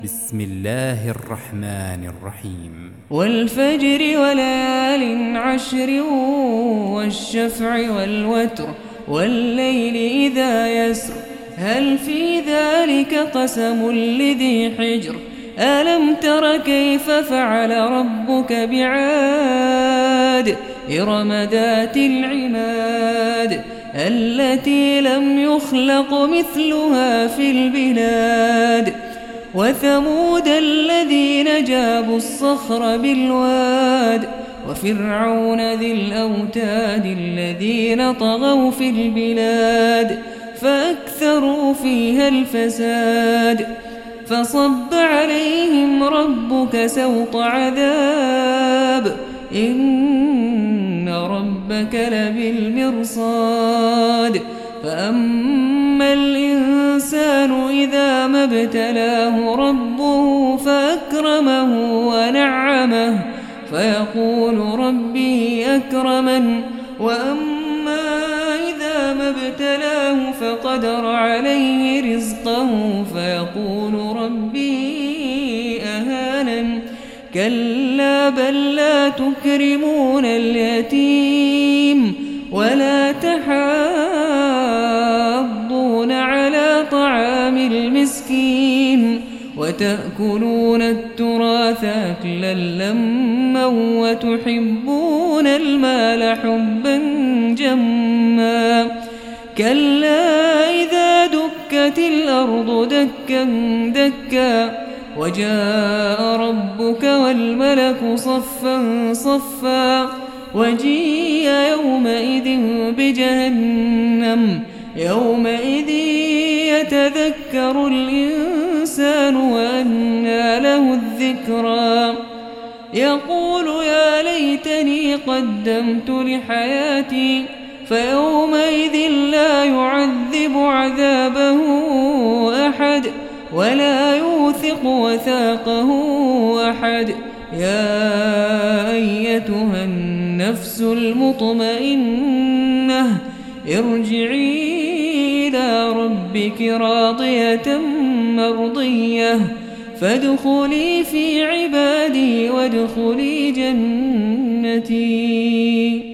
بسم الله الرحمن الرحيم والفجر وليال عشر والشفع والوتر والليل إذا يسر هل في ذلك قسم لذي حجر ألم تر كيف فعل ربك بعاد إرم ذات العماد التي لم يخلق مثلها في البلاد وثمود الذين جابوا الصخر بالواد وفرعون ذي الأوتاد الذين طغوا في البلاد فأكثروا فيها الفساد فصب عليهم ربك سوط عذاب إن ربك لبالمرصاد فأما الإنسان إذا ما ابتلاه ربه فأكرمه ونعمه فيقول ربي أكرمن وأما إذا ما ابتلاه فقدر عليه رزقه فيقول ربي أهانن كلا بل لا تكرمون اليتيم ولا تحاضون على طعام المسكين وتأكلون التراث أكلا لما وتحبون المال حبا جما كلا إذا دكت الأرض دكا دكا وجاء ربك والملك صفا صفا وجيء يومئذ بجهنم يومئذ يتذكر الإنسان وأنى له الذكرى يقول يا ليتني قدمت لحياتي فيومئذ لا يعذب عذابه أحد ولا يوثق وثاقه أحد يا أيتها النفس المطمئنة ارجعي إلى ربك راضية مرضية فادخلي في عبادي وادخلي جنتي.